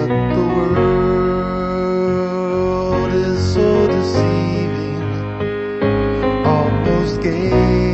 But the world is so deceiving, almost gay.